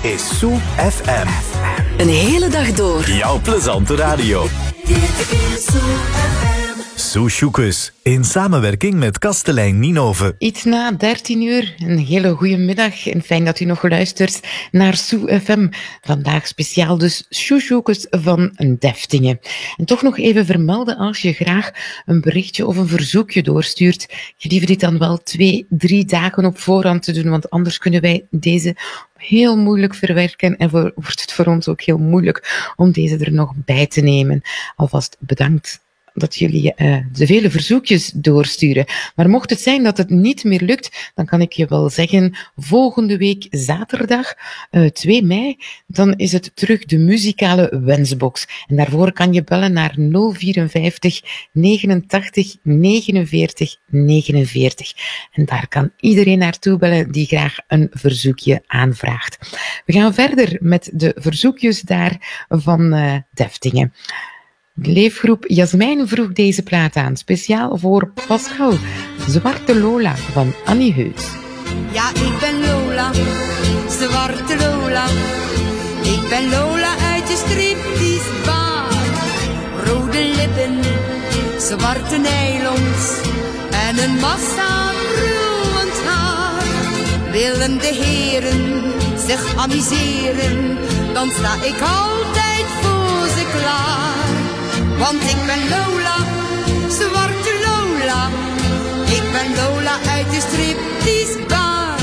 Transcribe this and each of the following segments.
is Soo FM. Een hele dag door. Jouw plezante radio. Soo Sjoekes, in samenwerking met Kastelein Nienhoven. Iets na 13 uur, een hele goede middag en fijn dat u nog luistert naar Soo FM. Vandaag speciaal dus Soo Sjoekes van Deftingen. En toch nog even vermelden, als je graag een berichtje of een verzoekje doorstuurt, gelieve dit dan wel 2-3 dagen op voorhand te doen, want anders kunnen wij deze heel moeilijk verwerken en wordt het voor ons ook heel moeilijk om deze er nog bij te nemen. Alvast bedankt dat jullie de vele verzoekjes doorsturen. Maar mocht het zijn dat het niet meer lukt, dan kan ik je wel zeggen, volgende week zaterdag, 2 mei, dan is het terug de muzikale wensbox. En daarvoor kan je bellen naar 054 89 49 49. En daar kan iedereen naartoe bellen die graag een verzoekje aanvraagt. We gaan verder met de verzoekjes daar van Deftingen. De leefgroep Jasmijn vroeg deze plaat aan, speciaal voor Pascal, Zwarte Lola van Annie Heus. Ja, ik ben Lola, Zwarte Lola. Ik ben Lola uit de striptease bar. Rode lippen, zwarte nylons en een massa brullend haar. Willen de heren zich amuseren, dan sta ik altijd voor ze klaar. Want ik ben Lola, Zwarte Lola. Ik ben Lola uit de striptease bar.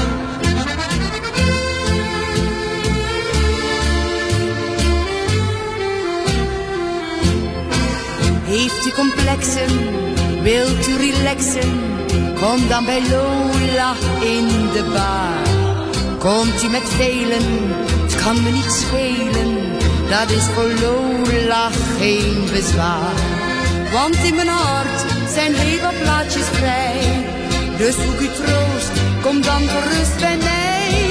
Heeft u complexen, wilt u relaxen? Kom dan bij Lola in de bar. Komt u met velen, het kan me niet schelen. Dat is voor Lola geen bezwaar. Want in mijn hart zijn heel wat plaatjes vrij. Dus zoek u troost, kom dan gerust bij mij.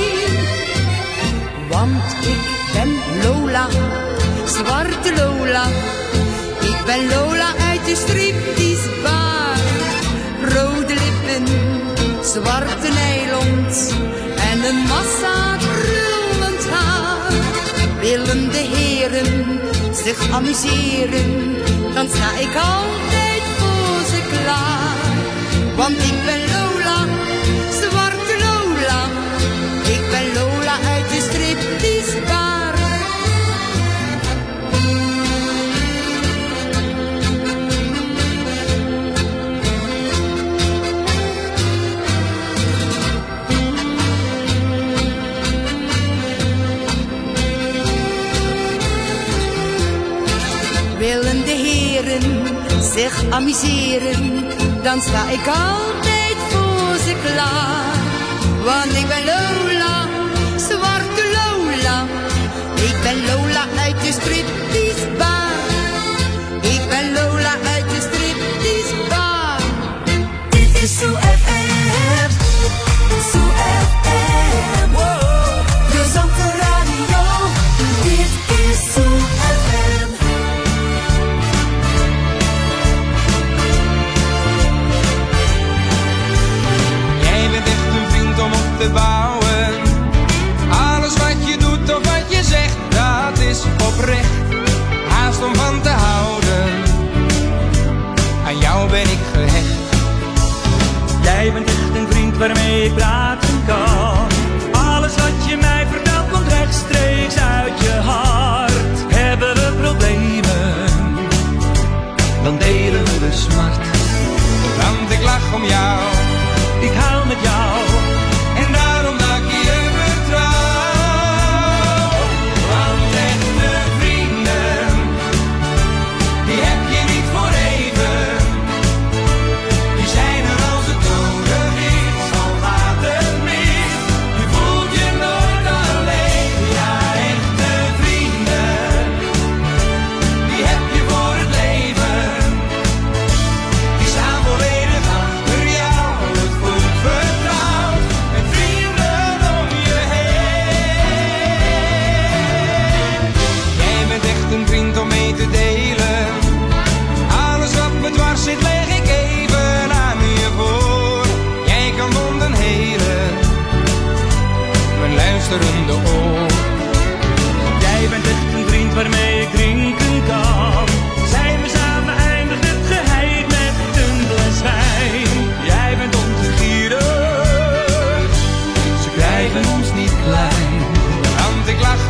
Want ik ben Lola, Zwarte Lola. Ik ben Lola uit de striptease bar. Rode lippen, zwarte nylons en een massa krullend haar. Willen de heren zich amuseren, dan sta ik altijd voor ze klaar. Want ik ben Lola, Zwarte Lola. Ik ben Lola uit de striptease bar. Willen de heren zich amuseren, dan sta ik altijd voor ze klaar. Want ik ben Lola, Zwarte Lola. Ik ben Lola uit de striptease bar. Ik ben Lola uit de striptease bar. Dit is Soo FM, Soo FM. Wow, gezonde radio. Dit is Soo FM. Om op te bouwen,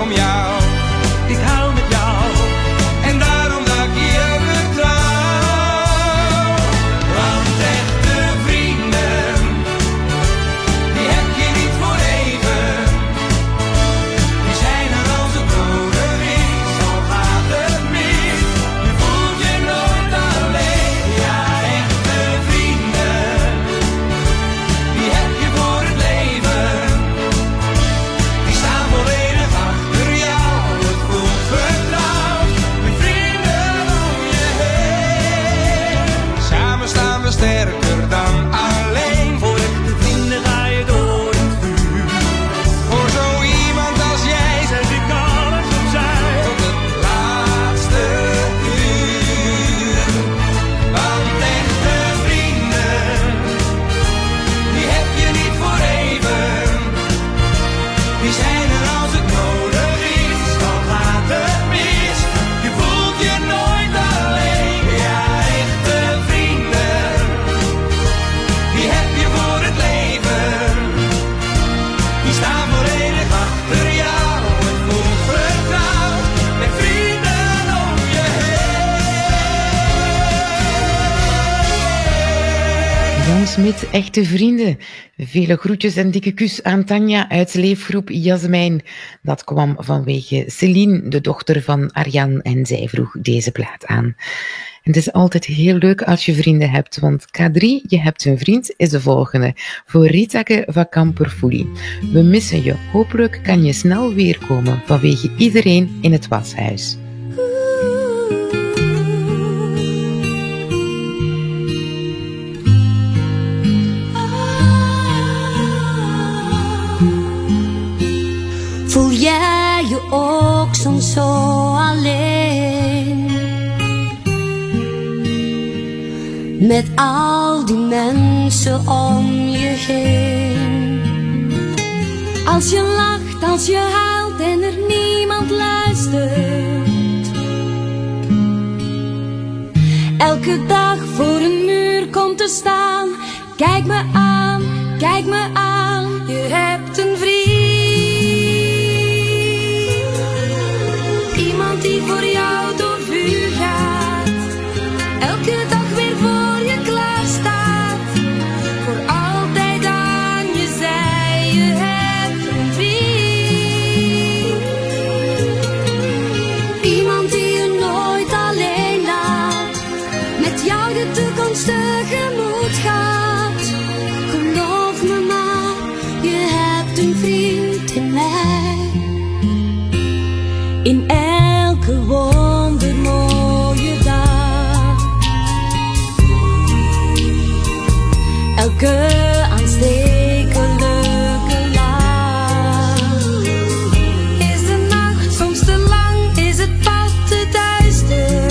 om jou. Ik hou met jou en daarom dat ik je vertrouw. Want echte vrienden, die heb je niet voor even. Die zijn er als het nodig is, al gaat het mis. Je voelt je nooit alleen. Ja, echte vrienden, die heb je voor het leven. Die staan volledig achter jou. Het voelt vertrouwd, met vrienden om je heen. Samen staan we sterker dan alleen. Voor echte vrienden ga je door het vuur. Voor zo iemand als jij zet ik alles opzij. Tot het laatste uur. Want echte vrienden, die heb je niet voor even. Die zijn er als het nodig is, al gaat het mis. Je voelt je nooit alleen. Ja, echte vrienden, die heb je voor het leven. Die staan volledig achter jou. Het voelt vertrouwd, met vrienden om je heen. Jan Smit, echte vrienden. Vele groetjes en dikke kus aan Tanja uit leefgroep Jasmijn. Dat kwam vanwege Celine, de dochter van Arjan, en zij vroeg deze plaat aan. En het is altijd heel leuk als je vrienden hebt, want K3, je hebt een vriend, is de volgende. Voor Ritake van Kamperfoelie. We missen je. Hopelijk kan je snel weer komen vanwege iedereen in het washuis. Voel jij je ook soms zo alleen? Met al die mensen om je heen. Als je lacht, als je huilt en er niemand luistert. Elke dag voor een muur komt te staan. Kijk me aan, kijk me aan. Je hebt een vriend. Iemand die voor jou door vuur gaat. Elke dag weer voor je klaar staat. Voor altijd aan je zij. Je hebt een vriend. Iemand die je nooit alleen laat. Met jou de toekomst tegemoet gaat. Geloof me maar, je hebt een vriend in mij. In elke wondermooie dag. Elke aanstekelijke lach. Is de nacht soms te lang, is het pad te duister.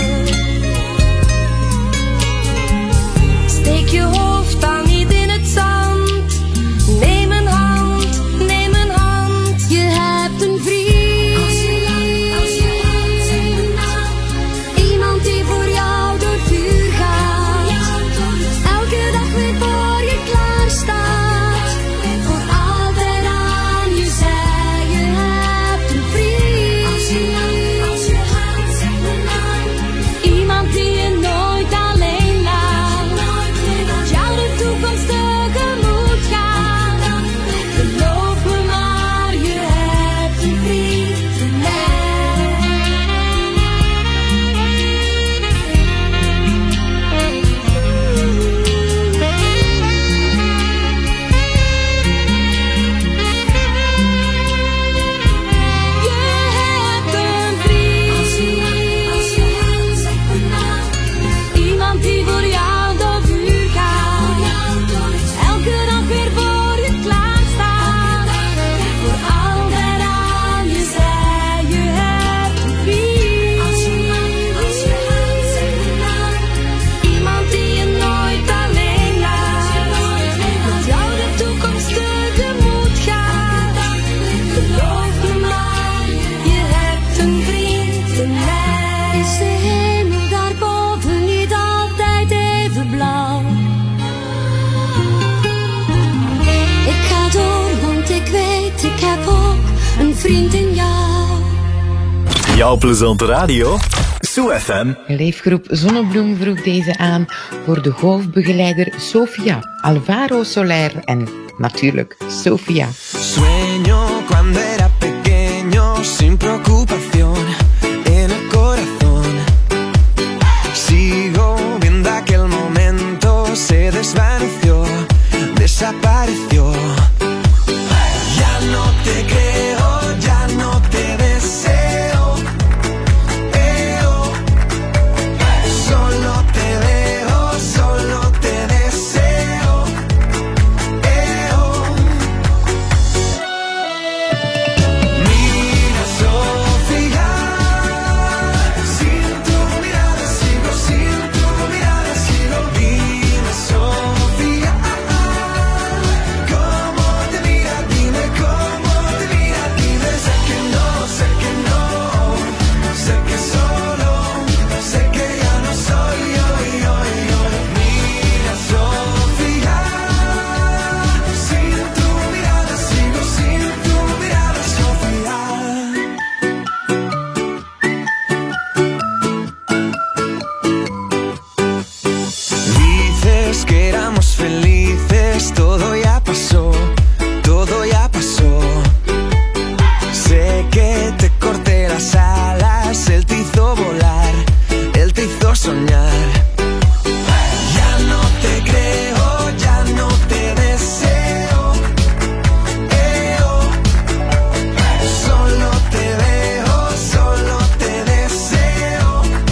Steek je hoofd dan niet in het zand. Neem een hand, neem een hand. Je hebt een vriend. Iemand die voor jou door vuur gaat. Elke dag weer voor je klaar. Jouw plezante radio. Sue FM. Leefgroep Zonnebloem vroeg deze aan voor de golfbegeleider Sofia, Alvaro Soler en natuurlijk Sofia. Sueño cuando era pequeño, sin preocupación en el corazón. Sigo viendo aquel momento, se desvaneció, desapareció. Ya no te creo, ya no te deseo. Solo te veo, solo te deseo. Mira, Sofía, sin tu mirada sigo, sin tu mirada sigo. Dime, Sofía, cómo te mira, dime cómo te mira, dime. Sé que no, sé que solo, sé que ya no soy yo. Mira, Sofía, sin tu mirada sigo, sin tu mirada, Sofía. Dices que éramos felices, todo ya pasó, todo ya pasó. Sé que te corté las alas, él te hizo volar, él te hizo soñar. Ya no te creo, ya no te deseo. Solo te veo, solo te deseo.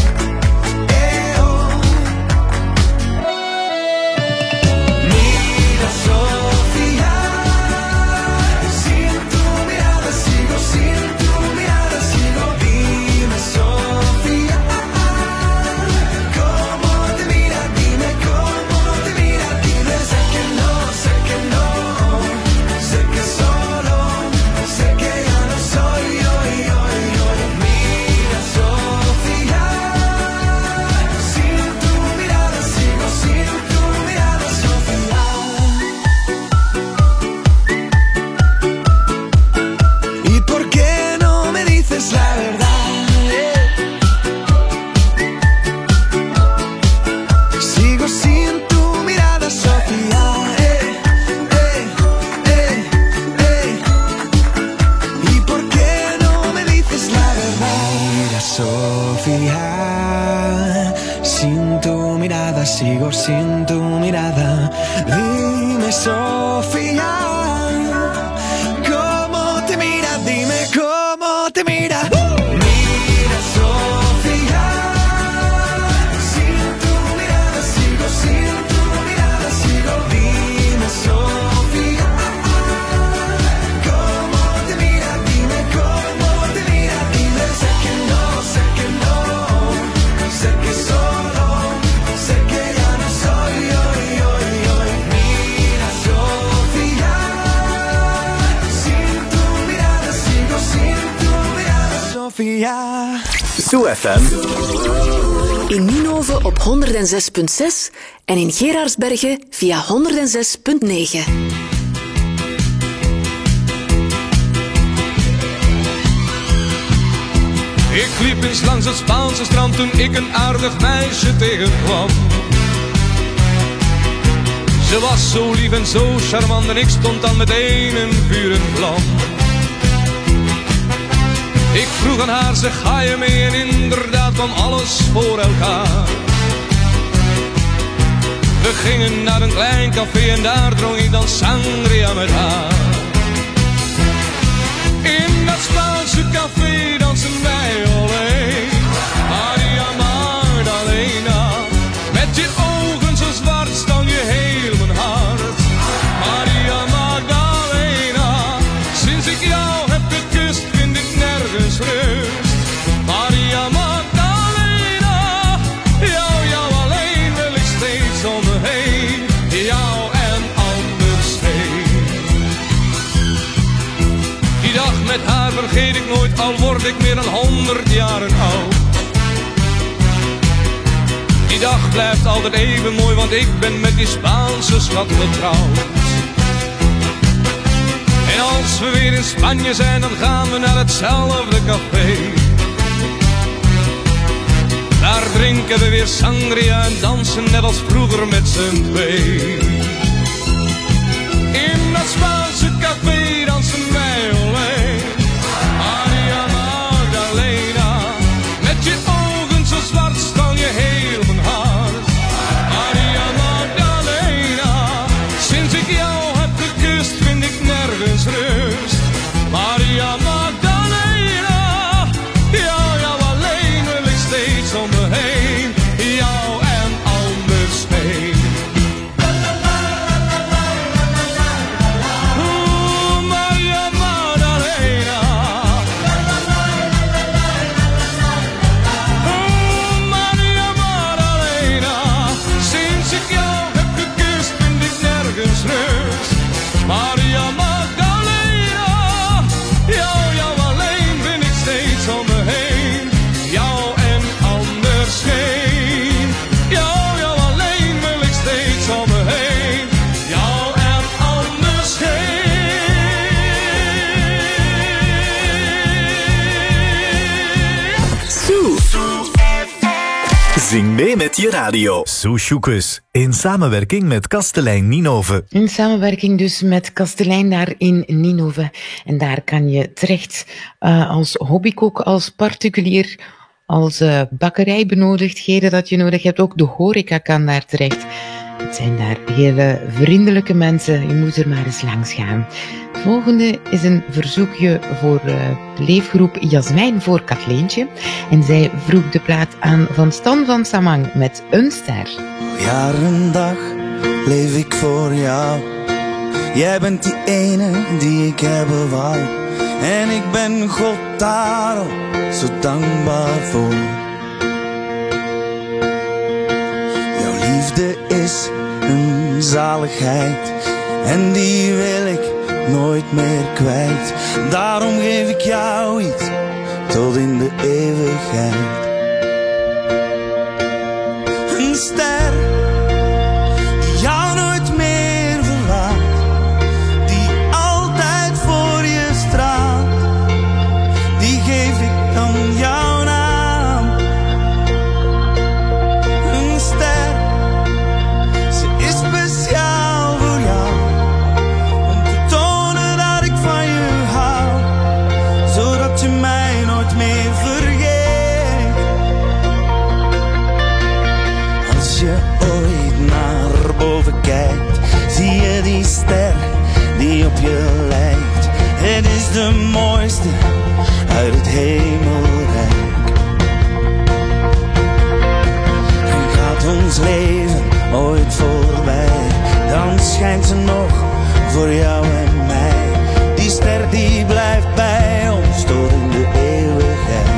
Mira, Sofía, sin tu mirada sigo, sin tu mirada sigo. Dime, Sofía, cómo te mira, dime cómo te mira, dime. Sé que no, sé que solo, sé que ya no soy yo. Mira, Sofía, sin tu mirada sigo, sin tu mirada, Sofía. ¿Y por qué no me dices la verdad? Sigo sin tu mirada, Sofía. ¿Y por qué no me dices la verdad? Mira, Sofía, sin tu mirada sigo, sin tu mirada. Dime, Sofía, cómo te mira, dime cómo te mira. Mira, Sofía, sin tu mirada sigo, sin tu mirada sigo. Dime, Sofía, cómo te mira, dime cómo te mira, dime. Sé que no, sé que solo, sé que ya no soy yo. Mira, Sofía, sin tu mirada sigo, sin tu mirada, Sofía. Sue FM. In Ninove op 106.6 en in Geraardsbergen via 106.9. Ik liep eens langs het Spaanse strand toen ik een aardig meisje tegenkwam. Ze was zo lief en zo charmant en ik stond dan meteen in vuur en vlam. Ik vroeg aan haar, zeg ga je mee? En inderdaad kwam alles voor elkaar. We gingen naar een klein café en daar dronk ik dan sangria met haar. In dat Spaanse café dansen wij alleen. Maria Magdalena, met je ogen zo zwart stal je heel mijn hart. Maria Magdalena, sinds ik jou heb gekust vind ik nergens rust. Maria Magdalena, jou alleen wil ik steeds om me heen. Jou en anders geen. Die dag met haar vergeet ik nooit, al word ik meer dan 100 jaren oud. Die dag blijft altijd even mooi, want ik ben met die Spaanse schat getrouwd. En als we weer in Spanje zijn, dan gaan we naar hetzelfde café. drinken we weer sangria en dansen net als vroeger met z'n twee. In dat Spaanse café dansen wij alleen. Maria Magdalena, met je ogen zo zwart stal je heel mijn hart. Maria Magdalena, sinds ik jou heb gekust vind ik nergens rust. Maria Magdalena, jou alleen wil ik steeds om me heen. Jou en anders heen. Maria Magdalena. Maria Magdalena, sinds ik jou heb gekust vind ik nergens rust. Maria Magdalena, jou alleen vind ik steeds om me heen. Jou en anders heen. Jou alleen wil ik steeds om me heen. Jou en anders heen. Soe. Zing mee met je radio. Soesjoekes. In samenwerking met Kastelein Ninove. In samenwerking dus met Kastelein daar in Ninove. En daar kan je terecht als hobbykok, als particulier, als bakkerijbenodigdheden dat je nodig hebt. Ook de horeca kan daar terecht. Het zijn daar hele vriendelijke mensen. Je moet er maar eens langs gaan. Het volgende is een verzoekje voor de leefgroep Jasmijn voor Katleentje. En zij vroeg de plaat aan van Stan van Samang met Een Ster. Jaar en dag leef ik voor jou. Jij bent die ene die ik hebben wou. En ik ben God daarom zo dankbaar voor. Jouw liefde is een zaligheid. En die wil ik nooit meer kwijt. Daarom geef ik jou iets tot in de eeuwigheid. Een ster die jou nooit meer verlaat, die altijd voor je straalt, die geef ik dan jouw naam. Een ster, ze is speciaal voor jou, om te tonen dat ik van je hou, zodat je mij nooit meer vergeet. Als je ooit naar boven kijkt, zie je die ster die op je lijkt. Het is de mooiste uit het hemelrijk. En gaat ons leven ooit voorbij, dan schijnt ze nog voor jou en mij. Die ster die blijft bij ons tot in de eeuwigheid.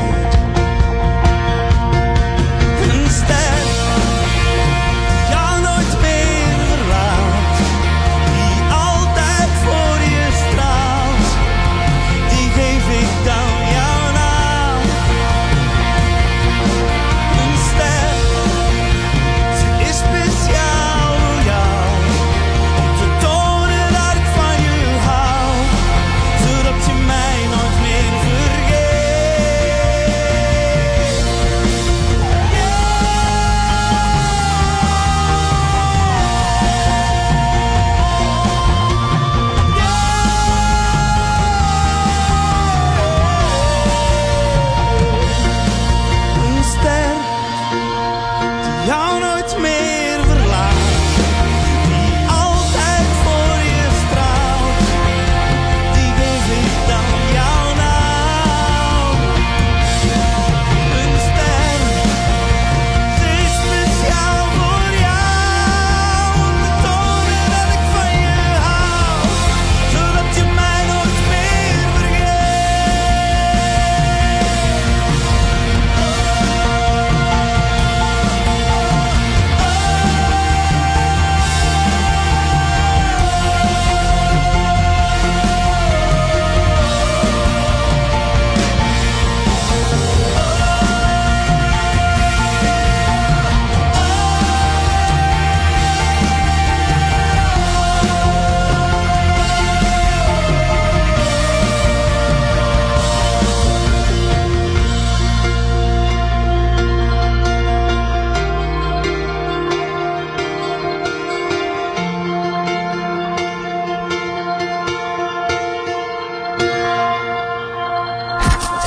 Een ster die jou nooit meer verlaat, die altijd voor je straalt, die geef ik dan jouw naam. Een ster, ze is speciaal voor jou, om te tonen dat ik van je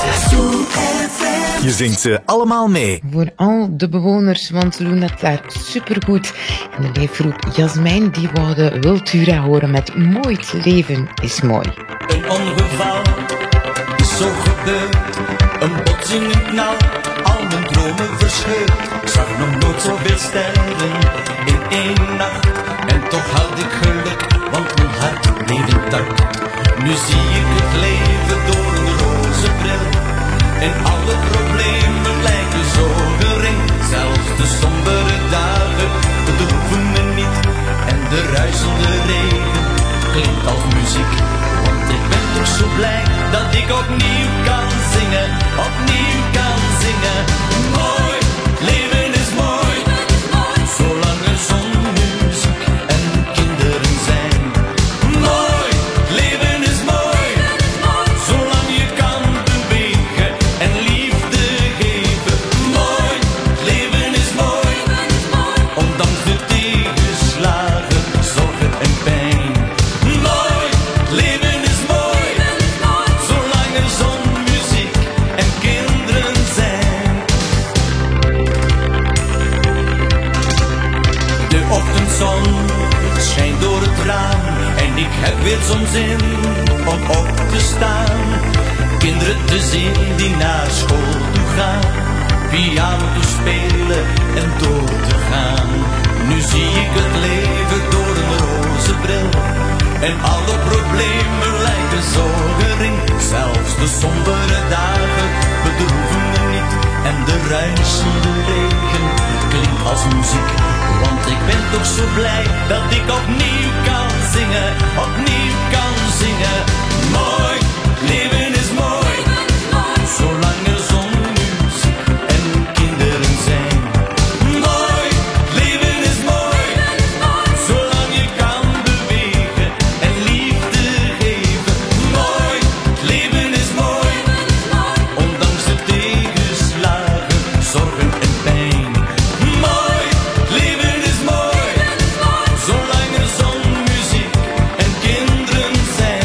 Je zingt ze allemaal mee. Voor al de bewoners, want ze doen het daar supergoed. En de leefgroep Jasmijn, die wouden Wiltura horen met Mooi het leven is mooi. Een ongeval is zo gebeurd. Een botsing, een knal, al mijn dromen verscheurd. Ik zag nog nooit zoveel sterren in één nacht. En toch had ik geluk, want mijn hart bleef intact. Nu zie ik het leven door een roze bril. En alle problemen lijken zo gering. Zelfs de sombere dagen bedroeven me niet. En de ruisende regen klinkt als muziek. Want ik ben toch zo blij dat ik opnieuw kan zingen. Opnieuw kan zingen. Mooi, leven is mooi. Zolang er zon, muziek en kinderen zijn. Mooi, leven is mooi. Zolang je kan bewegen en liefde geven. Mooi, leven is mooi. Ondanks de tegenslagen, zorgen en pijn. Mooi, leven is mooi. Zolang er zon, muziek en kinderen zijn. De ochtendzon schijnt door het raam en ik heb weer zo'n zin om op te staan. Kinderen te zien die naar school toe gaan, piano te spelen en door te gaan. Nu zie ik het leven door een roze bril en alle problemen lijken zo gering. Zelfs de sombere dagen bedroeven me niet en de ruisende regen klinkt als muziek. Want ik ben toch zo blij dat ik opnieuw kan zingen, opnieuw kan zingen. Mooi, leven is mooi, zolang er zon, muziek en kinderen zijn. Mooi, leven is mooi, zolang je kan bewegen en liefde geven. Mooi, leven is mooi, ondanks de tegenslagen, zorgen en pijn. Mooi, leven is mooi, zolang er zon, muziek en kinderen zijn.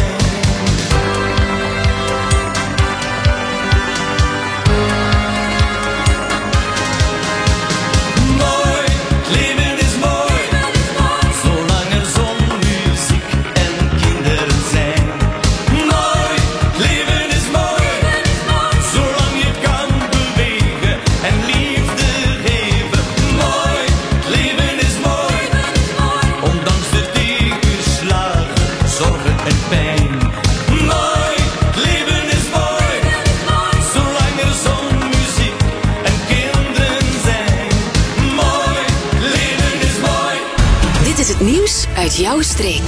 Mooi, leven is mooi, zolang er zon, muziek en kinderen zijn. Mooi, leven is mooi, zolang je kan bewegen en liefde geven. Mooi, leven is mooi, ondanks de tegenslagen, zorgen en pijn. Mooi, leven is mooi, zolang er zon, muziek en kinderen zijn. Mooi, leven is mooi. Dit is het nieuws uit jouw streek.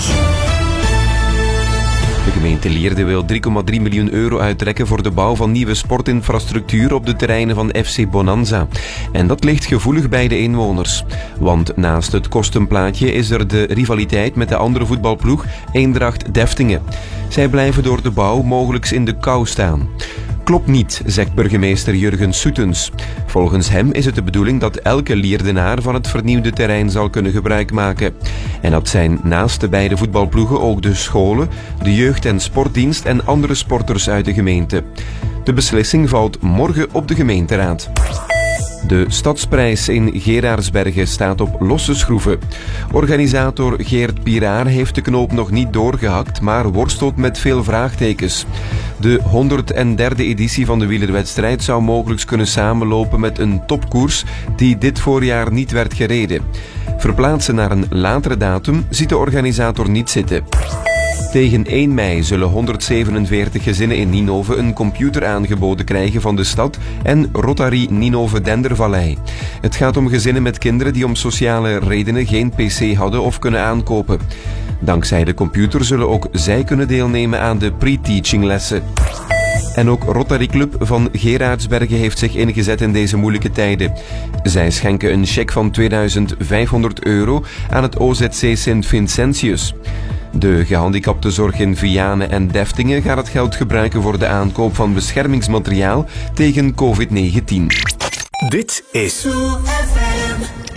De gemeente Lierde wil 3,3 miljoen euro uittrekken voor de bouw van nieuwe sportinfrastructuur op de terreinen van FC Bonanza. En dat ligt gevoelig bij de inwoners. Want naast het kostenplaatje is er de rivaliteit met de andere voetbalploeg Eendracht Deftingen. Zij blijven door de bouw mogelijks in de kou staan. Klopt niet, zegt burgemeester Jurgen Soetens. Volgens hem is het de bedoeling dat elke Lierdenaar van het vernieuwde terrein zal kunnen gebruik maken. En dat zijn naast de beide voetbalploegen ook de scholen, de jeugd- en sportdienst en andere sporters uit de gemeente. De beslissing valt morgen op de gemeenteraad. De Stadsprijs in Geraardsbergen staat op losse schroeven. Organisator Geert Piraar heeft de knoop nog niet doorgehakt, maar worstelt met veel vraagtekens. De 103e editie van de wielerwedstrijd zou mogelijk kunnen samenlopen met een topkoers die dit voorjaar niet werd gereden. Verplaatsen naar een latere datum ziet de organisator niet zitten. Tegen 1 mei zullen 147 gezinnen in Ninove een computer aangeboden krijgen van de stad en Rotary Ninove-Dendervallei. Het gaat om gezinnen met kinderen die om sociale redenen geen pc hadden of kunnen aankopen. Dankzij de computer zullen ook zij kunnen deelnemen aan de pre-teaching lessen. En ook Rotary Club van Geraardsbergen heeft zich ingezet in deze moeilijke tijden. Zij schenken een cheque van €2500 aan het OZC Sint Vincentius. De gehandicaptenzorg in Vianen en Deftingen gaat het geld gebruiken voor de aankoop van beschermingsmateriaal tegen COVID-19. Dit is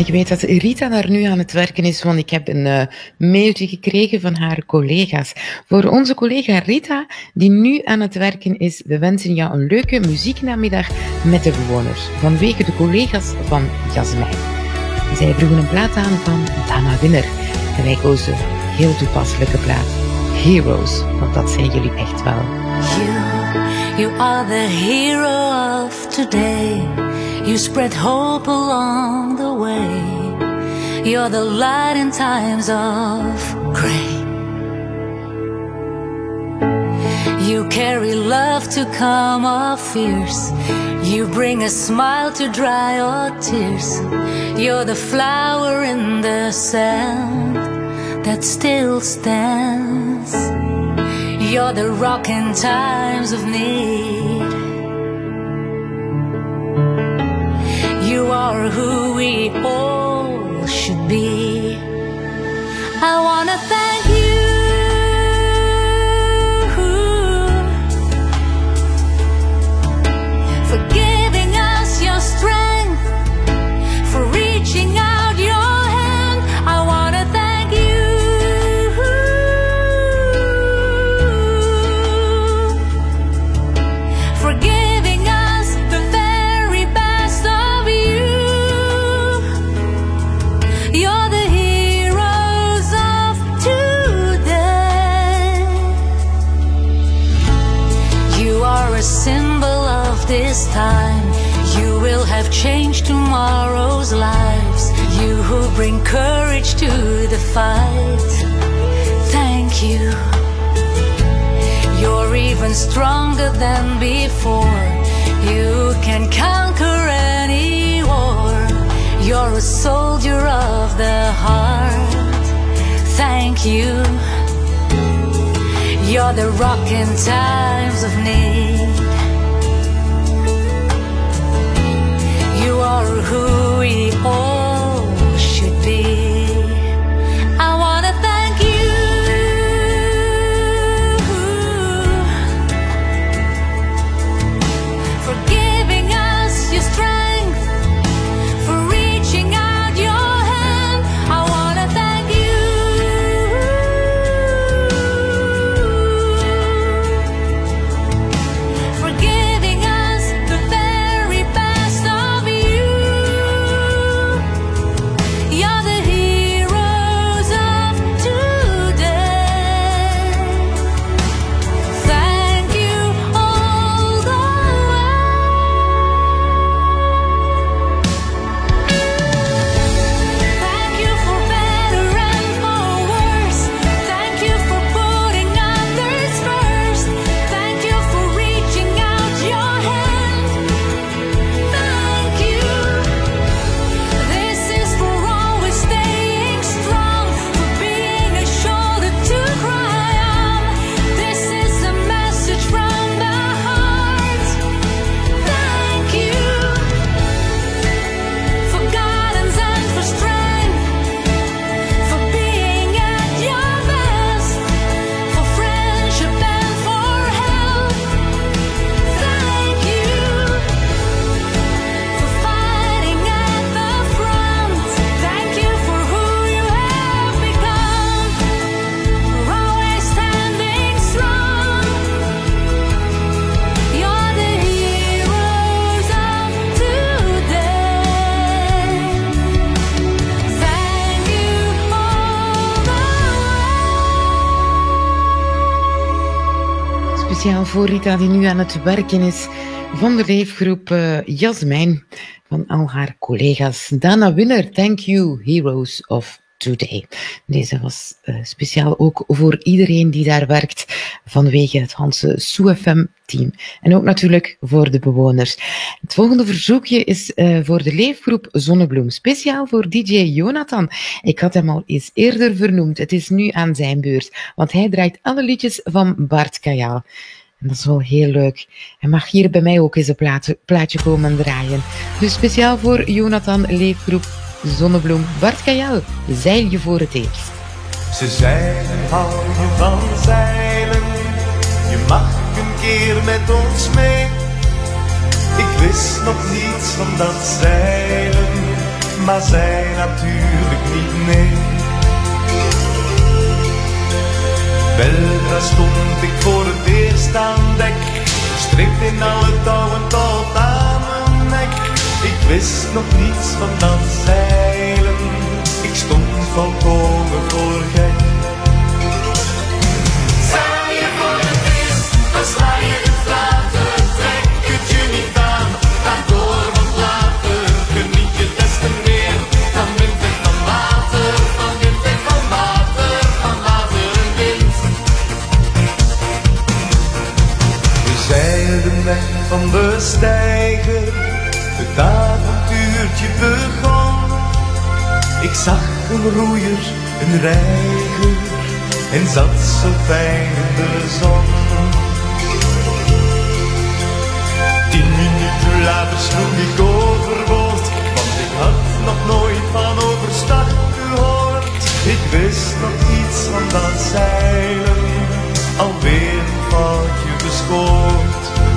Ik weet dat Rita daar nu aan het werken is, want ik heb een mailtje gekregen van haar collega's. Voor onze collega Rita, die nu aan het werken is, we wensen jou een leuke muzieknamiddag met de bewoners, vanwege de collega's van Jasmijn. Zij vroegen een plaat aan van Dana Winner. En wij kozen een heel toepasselijke plaat, Heroes, want dat zijn jullie echt wel. You are the hero of today. You spread hope along the way. You're the light in times of gray. You carry love to calm our fears. You bring a smile to dry our tears. You're the flower in the sand that still stands. You're the rock in times of need. You are who we all should be. I wanna thank you for giving us your strength, for reaching out your hand. I wanna thank you for giving us the very best of you. You're the heroes of today. You are a symbol of this time. You will have changed tomorrow's lives. You who bring courage to the fight. Thank you. You're even stronger than before. You can conquer any war. You're a soldier of the heart. Thank you. You're the rock in times of need. You are who we all should be. I wanna thank you for giving us your strength, for reaching out your hand. I wanna thank you for giving us the very best of you. You're the heroes of today. Thank you all the way. Thank you for better and for worse. Thank you for putting others first. Thank you for reaching out your hand. Thank you. This is for always staying strong, for being a shoulder to cry on. This is a message from the heart. Thank you for guidance and for strength, for being at your best, for friendship and for help. Thank you for fighting at the front. Thank you for who you have become, for always standing strong. You're the heroes of today. Thank you all the way. Speciaal voor Rita, die nu aan het werken is, van de leefgroep Jasmijn, van al haar collega's. Dana Winner, thank you, heroes of today. Deze was speciaal ook voor iedereen die daar werkt, vanwege het Hanse SoeFM-team. En ook natuurlijk voor de bewoners. Het volgende verzoekje is voor de leefgroep Zonnebloem, speciaal voor DJ Jonathan. Ik had hem al eens eerder vernoemd. Het is nu aan zijn beurt, want hij draait alle liedjes van Bart Kajaal. En dat is wel heel leuk. Hij mag hier bij mij ook eens een plaatje komen draaien. Dus speciaal voor Jonathan, leefgroep Zonnebloem, Bart Kajaal, zeil je voor het eerst. Ze zeiden, hou je van zeilen? Je mag een keer met ons mee. Ik wist nog niets van dat zeilen, maar zij natuurlijk niet, nee. Weldra stond ik voor het eerst aan dek, gestrikt in alle touwen tot aan mijn nek. Ik wist nog niets van dat zeilen, ik stond volkomen voor gek. Zeil je voor het eerst, dan sla je het later, trek het je niet aan, ga door, want later geniet je des te meer. Van wind en van water, van wind en van water, van water en wind. We zeilden weg van de steiger, het avontuurtje begon. Ik zag een roeier, een reiger, en zat zo fijn in de zon. 10 minuten later sloeg ik overboord, want ik had nog nooit van overstag gehoord. Ik wist nog iets van dat zeilen, alweer een foutje beschoord.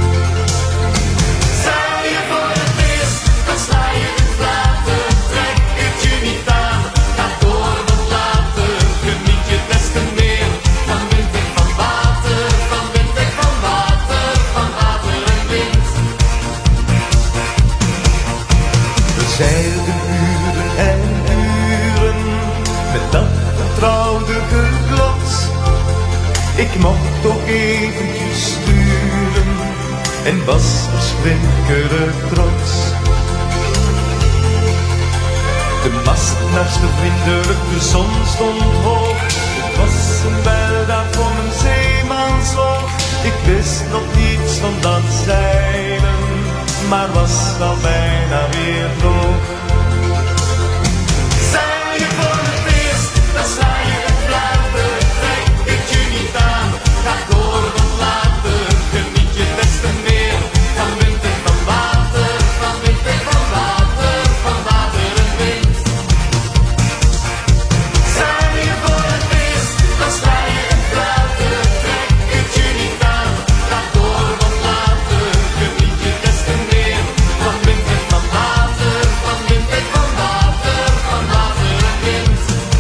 Zeil je voor het eerst, dan sla je het later, trek het je niet aan, ga door, want later geniet je des te meer. Van wind en van water, van wind en van water, van water en wind. We zeilden uren en uren, met dat vertrouwde geklots. Ik mocht ook eventjes sturen, en was verschrikkelijk trots. De mast naast vriendelijk, de zon stond hoog. Het was een bijldaad voor mijn zeemansoog. Ik wist nog niets van dat zeilen, maar was al bijna weer droog. Zeil je voor het eerst, dan sla je het fluiten, trek het je niet aan, ga door, want later geniet je des te meer. Van wind en van water, van wind en van water, van water en wind. Zeil je voor het eerst, dan sla je het fluiten, trek het je niet aan, ga door, want later geniet je des te meer. Van wind en van water, van wind en van water, van water en wind.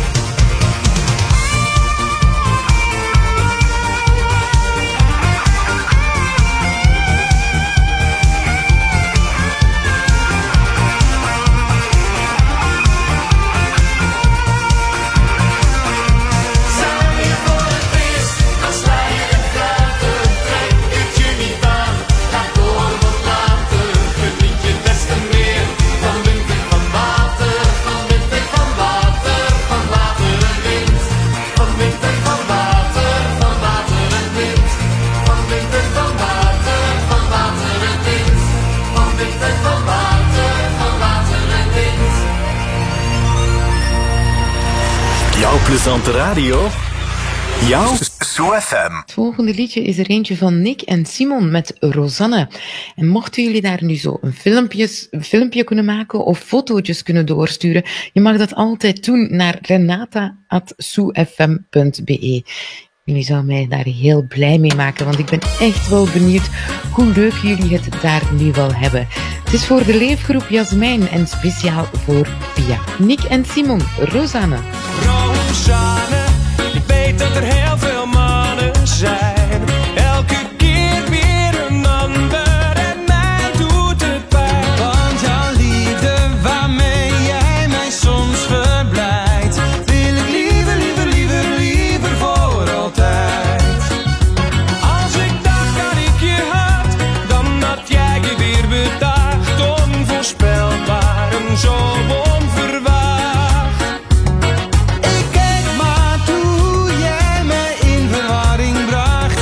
Zeil je voor het eerst, dan sla je het fluiten, trek het je niet aan, ga door, want later geniet je des te meer. Van wind en van water, van wind en van water, van water en wind. Van wind en van water, van water en wind. Van wind en van water, van water en wind. Van wind en van water, van water en wind. Jouw plezante radio. Jouw Sue FM. Het volgende liedje is er eentje van Nick en Simon met Rosanne. En mochten jullie daar nu zo een filmpje kunnen maken of fotootjes kunnen doorsturen, je mag dat altijd doen naar renata@soefm.be. Jullie zouden mij daar heel blij mee maken, want ik ben echt wel benieuwd hoe leuk jullie het daar nu wel hebben. Het is voor de leefgroep Jasmijn en speciaal voor Pia. Nick en Simon, Rosanne. Rosanne, ik weet dat er heel veel mannen zijn. Elke keer weer een ander en mij doet het pijn. Want jouw liefde waarmee jij mij soms verblijdt, wil ik liever, liever, liever, liever voor altijd. Als ik dacht dat ik je had, dan had jij je weer bedacht. Onvoorspelbaar en zo onverwacht. Ik keek maar toe hoe jij mij in verwarring bracht.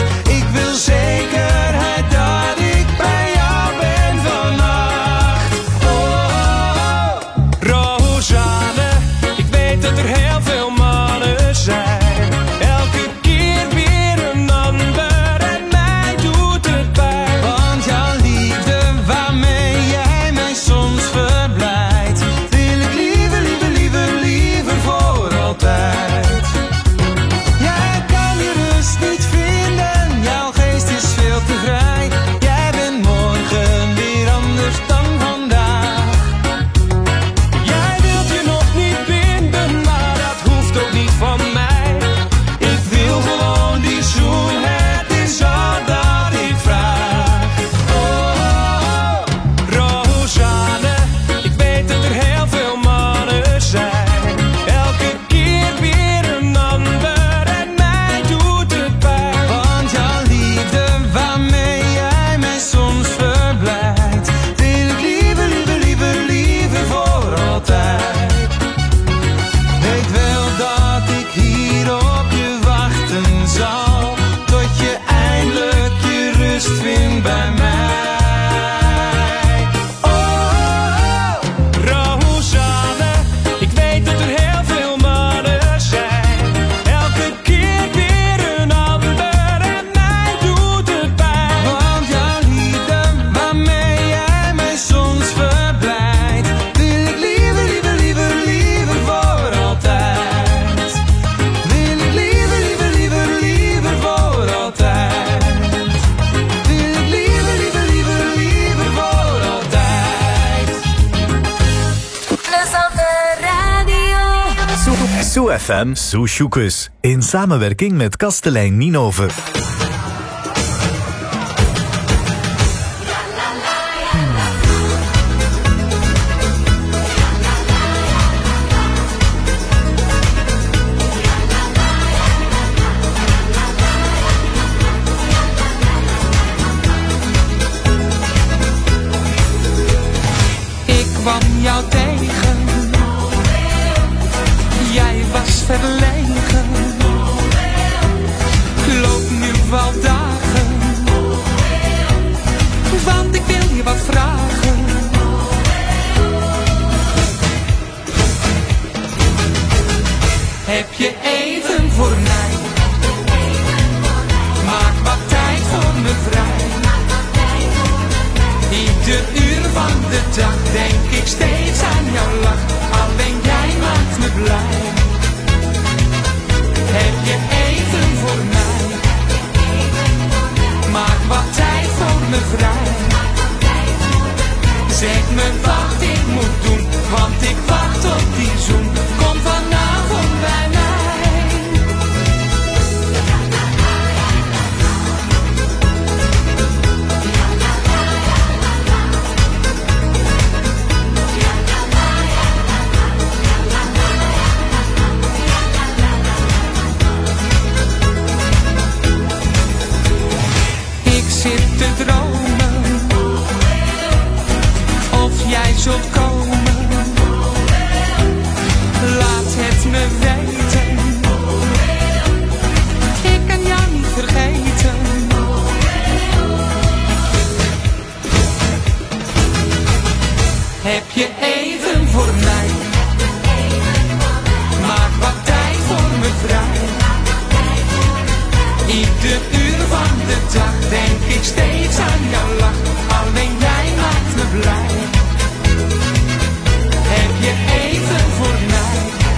Sue FM, Sue Shoekes. In samenwerking met kastelein Ninove. Ik kwam jou tegen, jij was verlegen. Loop nu wel dagen, want ik wil je wat vragen. Heb je even voor mij? Maak wat tijd voor me vrij. Ieder uur van de dag denk ik steeds aan jouw lach. Alleen jij maakt me blij. Heb je even voor mij? Maak wat tijd voor me vrij. Zeg me wat ik moet doen, want ik wacht op die zoen. Kom vanavond bij mij. Zit te dromen, of jij zult komen. Laat het me weten, ik kan jou niet vergeten. Heb je even voor mij? Maak wat tijd voor me vrij. Ieder uur van de dag denk ik steeds aan jouw lach. Alleen jij maakt me blij. Heb je even voor mij?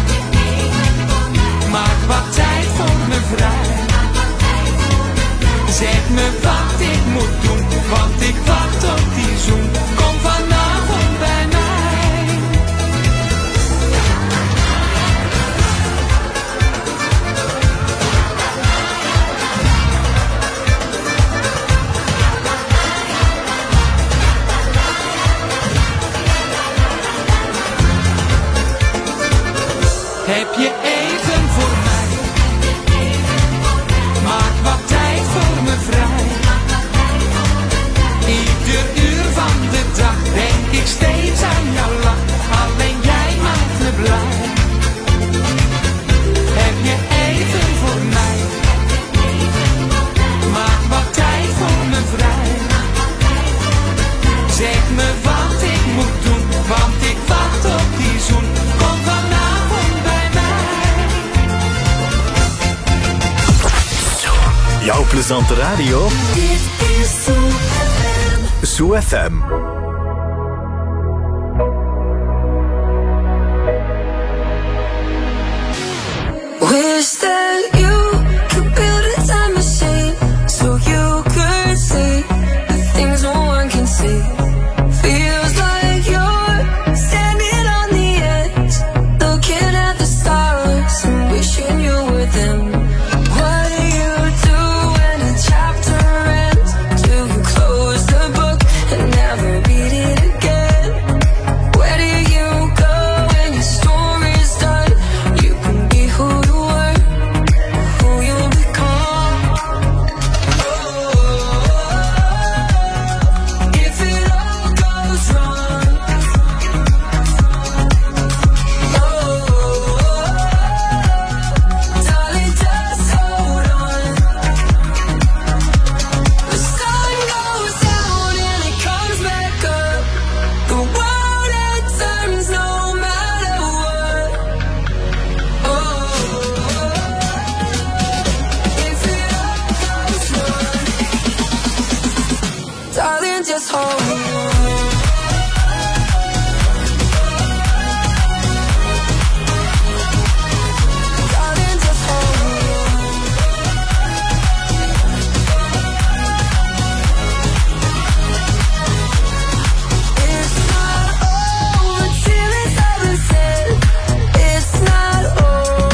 Maak wat tijd voor me vrij. Zeg me wat ik moet doen, want ik wacht op die zoen. Kom vanavond bij mij. Heb je even voor mij? Maak wat tijd voor me vrij. Ieder uur van de dag denk ik steeds aan jouw lach. Alleen jij maakt me blij. Heb je even voor mij? Maak wat tijd voor me vrij. Zeg me wat ik moet doen, want ik wacht op die zoen. Kom vanavond bij mij. Jouw plezante radio. Dit is Sue FM. Sue FM. Wish that you could build a time machine so you could see the things no one can see. Feels like you're standing on the edge, looking at the stars and wishing you were them. What do you do when a chapter ends? Do you close the book and never read it again? Where do you go when your story's done? You can be who you were, who you become. If it all goes wrong, darling, just hold on. The sun goes down and it comes back up. The world it turns no matter what. If it all goes wrong, darling, just hold on. Darling, just hold on. It's not over till it's over said. It's not over.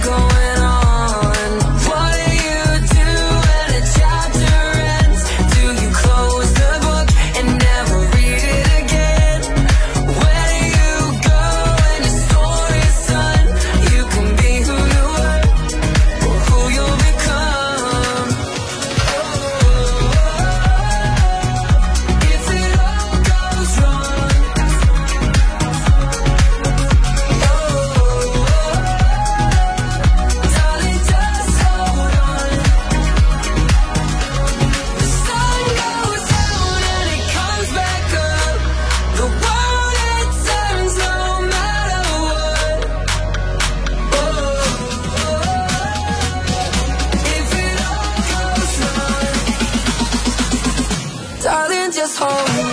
going on? What do you do when a chapter ends? Do you close the book and never read it again? Where do you go when your story's done? You can be who you were or who you'll become. If it all goes wrong, darling, just hold on. The sun goes down and it comes back up. The world it turns no matter what. If it all goes wrong, darling, just hold on.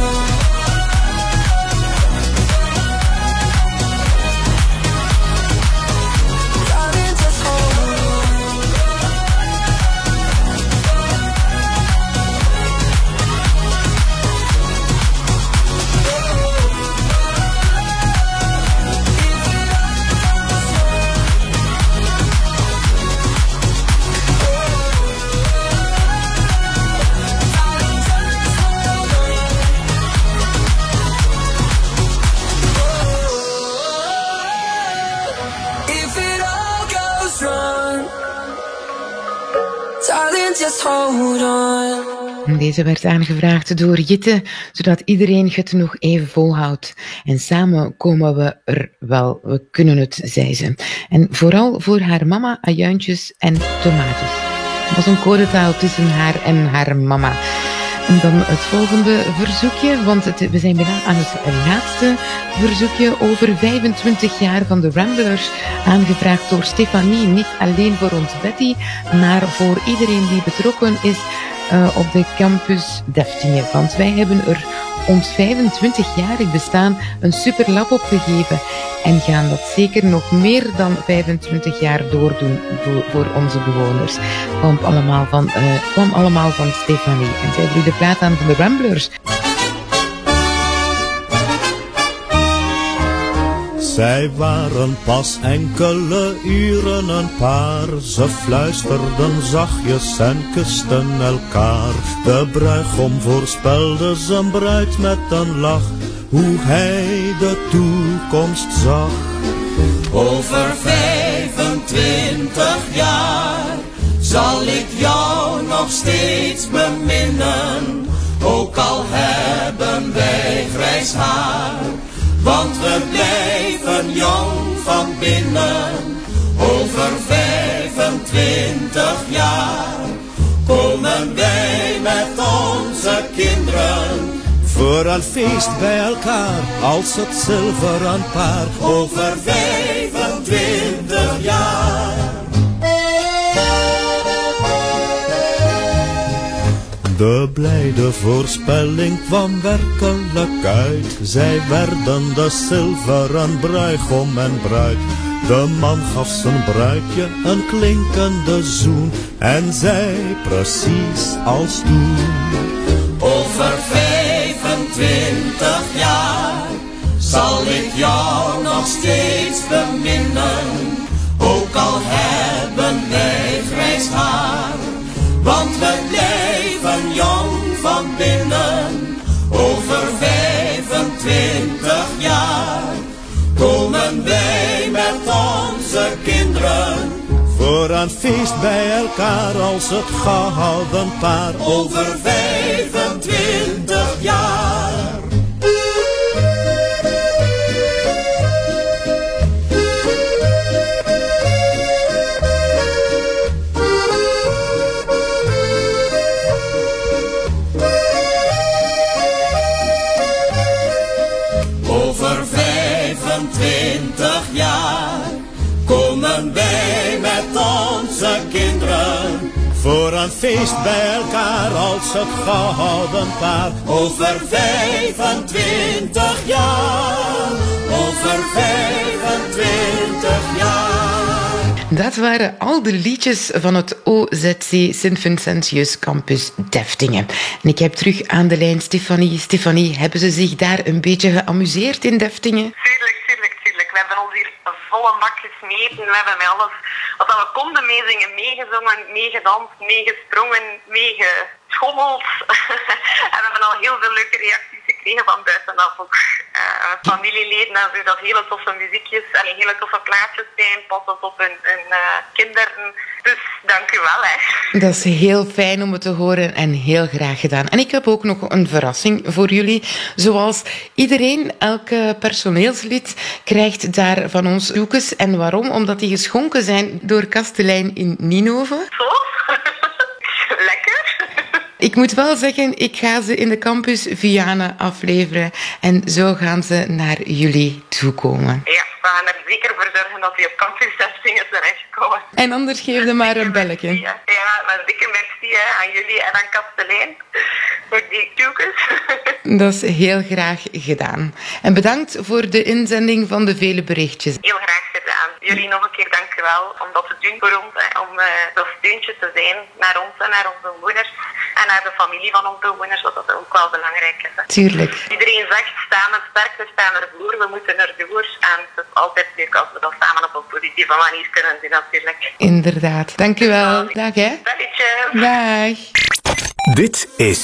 Darling, just hold on. If it all goes wrong, darling, just hold on. Deze werd aangevraagd door Jitte, zodat iedereen het nog even volhoudt. En samen komen we er wel, we kunnen het, zei ze. En vooral voor haar mama, ajuintjes en tomaten. Dat was een codetaal tussen haar en haar mama. En dan het volgende verzoekje, want we zijn bijna aan het laatste verzoekje over 25 jaar van de Ramblers, aangevraagd door Stefanie, niet alleen voor ons Betty, maar voor iedereen die betrokken is op de campus Deftingen. Want wij hebben er ons 25-jarig bestaan een super lab opgegeven en gaan dat zeker nog meer dan 25 jaar doordoen voor onze bewoners. Kwam allemaal van Stefanie. En zij droeg de plaat aan van de Ramblers. Zij waren pas enkele uren een paar. Ze fluisterden zachtjes en kusten elkaar. De bruigom voorspelde zijn bruid met een lach, hoe hij de toekomst zag. Over 25 jaar zal ik jou nog steeds beminnen, ook al hebben wij grijs haar. Want we blijven jong van binnen. Over 25 jaar komen wij met onze kinderen voor een feest bij elkaar, als het zilveren paar. over 25 jaar. De blijde voorspelling kwam werkelijk uit. Zij werden de zilveren bruigom en bruid. De man gaf zijn bruidje een klinkende zoen en zei precies als toen: Over 25 jaar zal ik jou nog steeds beminnen, ook al hebben wij grijs haar. Want we blijven jong van binnen. Over 25 jaar komen wij met onze kinderen voor een feest bij elkaar, als het gehouden paar. over 25 jaar. Over 25 jaar komen wij met onze kinderen voor een feest bij elkaar, als het gehouden paar. over 25 jaar. Over 25 jaar. Dat waren al de liedjes van het OZC Sint-Vincentius Campus Deftingen. En ik heb terug aan de lijn Stefanie. Stefanie, hebben ze zich daar een beetje geamuseerd in Deftingen? Tuurlijk. We hebben ons hier volle bak gesmeten. We hebben met alles wat we konden meezingen, meegezongen, meegedanst, meegesprongen, meegeschommeld. En we hebben al heel veel leuke reacties gekregen van buitenaf ook. Familieleden en zo, dat hele toffe muziekjes en hele toffe plaatjes zijn, passend op hun kinderen. Dus dank u wel. Hè. Dat is heel fijn om het te horen en heel graag gedaan. En ik heb ook nog een verrassing voor jullie. Zoals iedereen, elke personeelslid krijgt daar van ons zoekjes. En waarom? Omdat die geschonken zijn door Kastelein in Ninove. Zo? Lekker. Ik moet wel zeggen, ik ga ze in de campus Vianen afleveren. En zo gaan ze naar jullie toekomen. Ja, we gaan er zeker voor zorgen dat die op campus Deftingen terechtkomen. En anders geef je maar een belletje. Ja, maar een dikke merci aan jullie en aan Kastelein voor die toekens. Dat is heel graag gedaan. En bedankt voor de inzending van de vele berichtjes. Heel graag gedaan. Jullie nog een keer dank u wel om dat te doen voor ons. Om dat steuntje te zijn naar ons en naar onze bewoners. En naar de familie van onze bewoners, wat dat ook wel belangrijk is. Hè. Tuurlijk. Iedereen zegt, samen sterk, we staan ervoor, we moeten erdoor. En het is altijd leuk als we dat samen op een positieve manier kunnen doen natuurlijk. Inderdaad. Dank u wel. Dag hè. Belletje. Dag. Dit is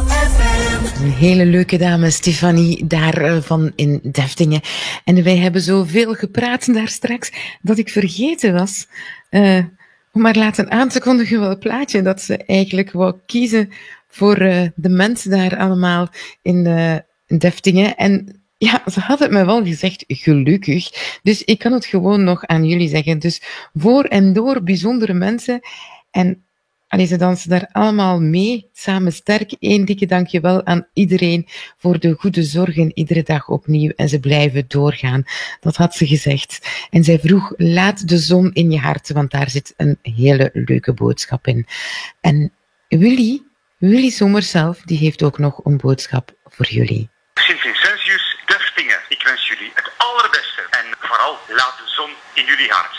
Een hele leuke dame, Stefanie, daarvan in Deftingen. En wij hebben zoveel gepraat daar straks, dat ik vergeten was om maar laten aan te kondigen welk plaatje dat ze eigenlijk wou kiezen voor de mensen daar allemaal in Deftingen. En ja, ze had het me wel gezegd, gelukkig. Dus ik kan het gewoon nog aan jullie zeggen. Dus voor en door bijzondere mensen. En ze dansen daar allemaal mee, samen sterk. Eén dikke dankjewel aan iedereen voor de goede zorgen, iedere dag opnieuw. En ze blijven doorgaan. Dat had ze gezegd. En zij vroeg, laat de zon in je hart, want daar zit een hele leuke boodschap in. En Willy Sommer zelf, die heeft ook nog een boodschap voor jullie. Sint-Vincentius, Deftingen, ik wens jullie het allerbeste. En vooral, laat de zon in jullie hart.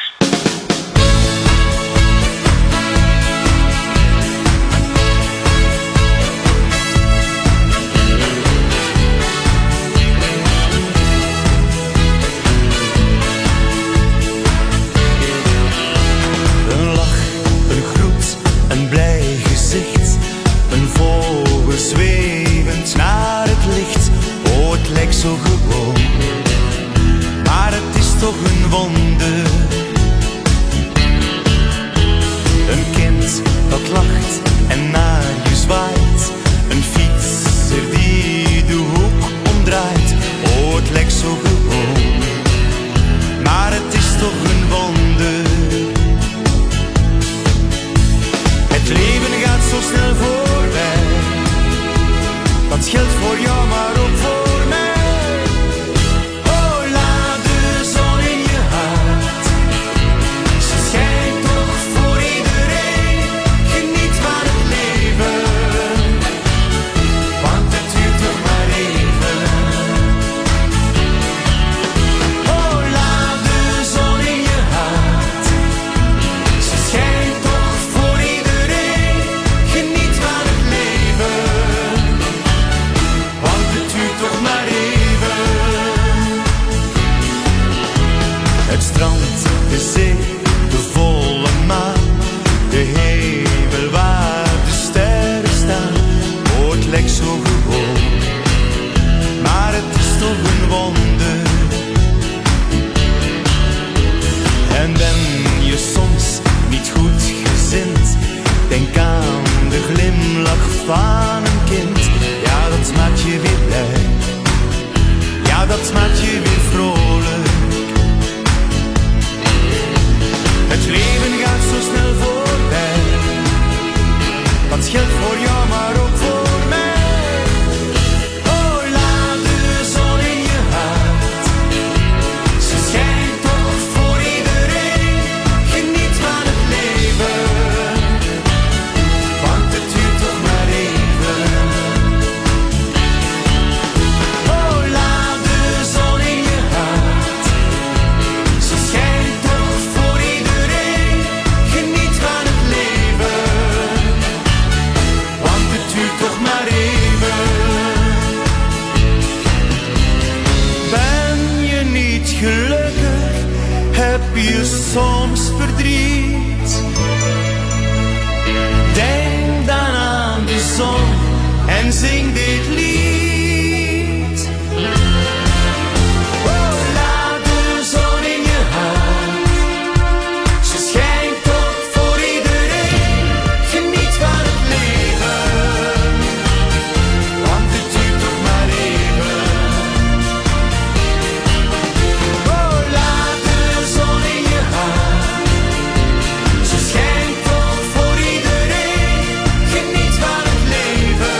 Een blij gezicht, een vogel zwevend naar het licht. Oh, het lijkt zo gewoon, maar het is toch een wonder en zing dit lied. Oh, laat de zon in je hart. Ze schijnt toch voor iedereen. Geniet van het leven, want het duurt toch maar even. Oh, laat de zon in je hart. Ze schijnt toch voor iedereen. Geniet van het leven,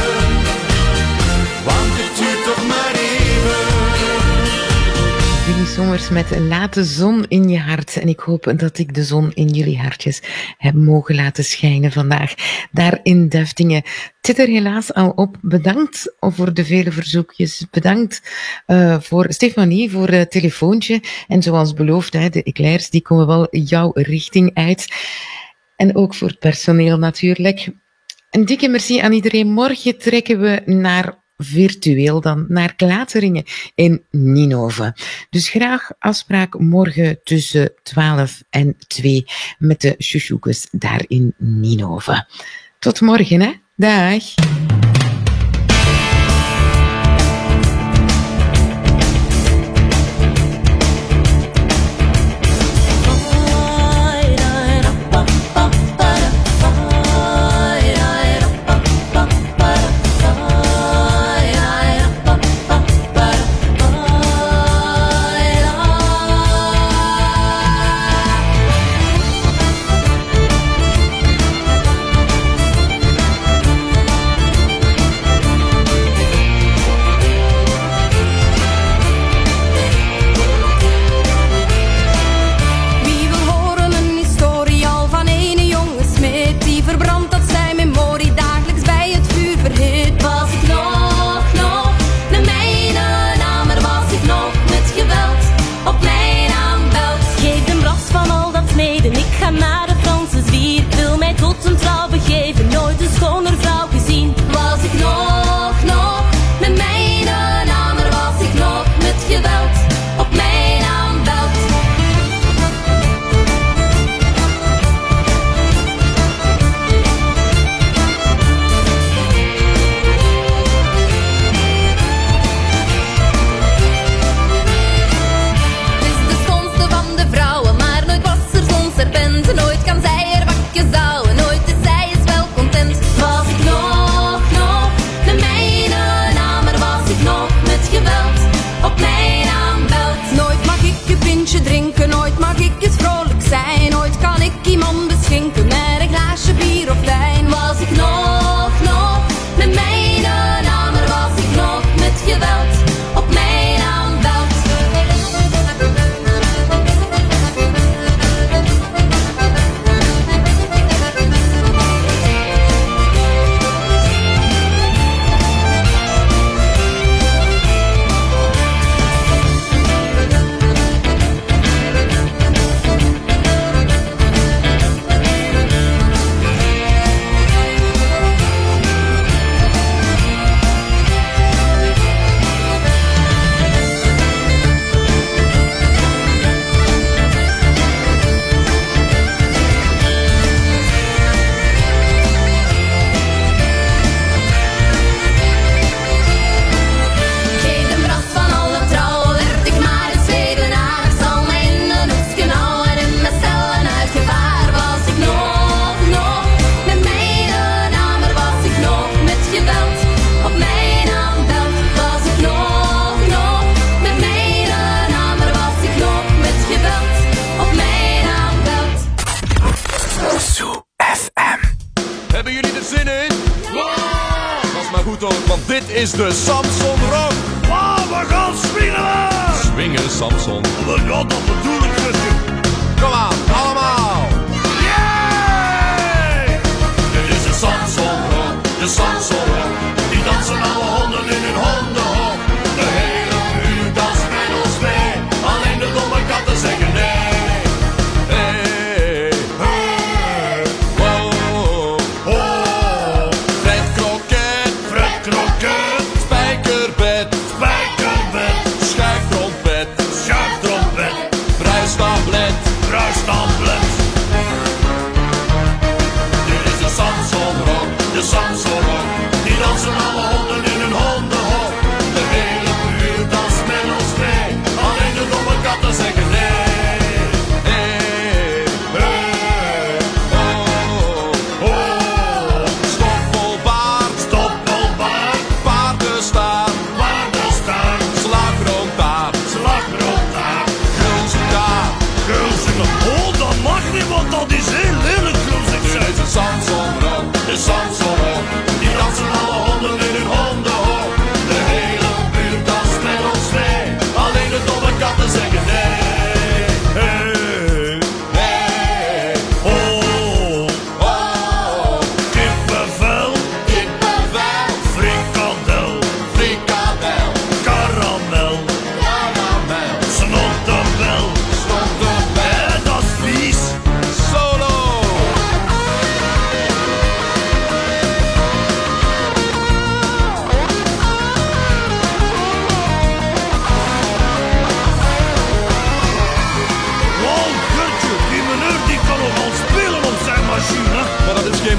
want het duurt toch maar even. Willy Sommers met Laat de zon in je hart. En ik hoop dat ik de zon in jullie hartjes heb mogen laten schijnen vandaag. Daar in Deftingen. Het zit er helaas al op. Bedankt voor de vele verzoekjes. Bedankt voor Stefanie, voor het telefoontje. En zoals beloofd, de eclairs die komen wel jouw richting uit. En ook voor het personeel natuurlijk. Een dikke merci aan iedereen. Morgen trekken we naar virtueel dan naar Klateringen in Ninove. Dus graag afspraak morgen tussen 12 en 2 met de Chouchoukes daar in Ninove. Tot morgen, hè. Dag. Wie wil horen een historie al van ene jonge smid die verbrandt dat zijn memorie dagelijks bij het vuur verhit? Was ik nog de mijne naam, er was ik nog met geweld op mijn aanbelt. Geef de bras van al dat smeden, ik ga naar de Franse zwier. Wil mij tot een trouw begeven, nooit een schoner vrouw gezien. Was ik nog de mijne naam, er was ik nog met geweld op mijn aanbelt. Het is de schoonste van de vrouwen, maar nooit was er zo'n serpent. Nooit kan zij er bakjes houden, nooit is zij eens wel content. Was ik nog de mijne naam, er was ik nog met geweld op mijn aanbelt. Nooit mag ik een pintje drinken, nooit mag ik eens vrolijk zijn. Nooit kan ik iemand beschenken met een glaasje bier of wijn. Was ik nog de mijne naam, er was ik nog met geweld op mijn aanbelt. Geef de bras van alle trouwen, werd ik maar een zwevenaar. Ik zal mij in een hoekje houden en me stellen uit gevaar. Was ik nog de mijne naam, er was ik nog met geweld op mijn aanbelt. Was ik nog de mijne naam, er was ik nog met geweld op mijn aanbelt. Hebben jullie er zin in? Dat is maar goed ook, want dit is de Samson Rock. We gaan swingen! Swingen, Samson. Ja, dat bedoel ik, zusje. Kom aan, allemaal. Yay! Dit is de Samson Rock, de Samson Rock. Die dansen alle honden in hun hondenhok. De hele buurt danst met ons mee. Alleen de domme katten zeggen nee. Hey, hey, wow, oh. Fred kroket, spijkerbed, schuiftrompet, bruistablet,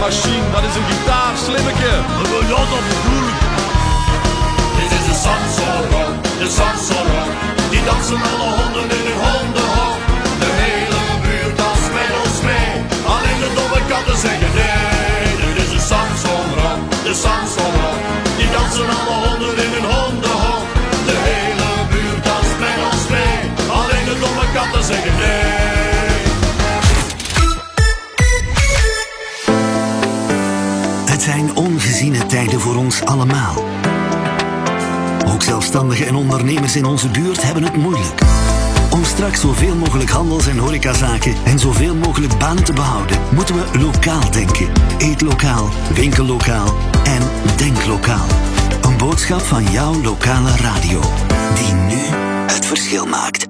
machine, dat is een gitaar, slimmeke. Ja, dat bedoel ik. Dit is de Samson-rock, de Samson-rock. Die dansen alle honden in hun hondenhok. De hele buurt danst met ons mee. Alleen de domme katten zeggen nee. Dit is de Samson-rock, de Samson-rock. Die dansen alle honden in hun hondenhok. De hele buurt danst met ons mee. Alleen de domme katten zeggen nee. Het zijn ongeziene tijden voor ons allemaal. Ook zelfstandigen en ondernemers in onze buurt hebben het moeilijk. Om straks zoveel mogelijk handels- en horecazaken en zoveel mogelijk banen te behouden, moeten we lokaal denken. Eet lokaal, winkel lokaal en denk lokaal. Een boodschap van jouw lokale radio, die nu het verschil maakt.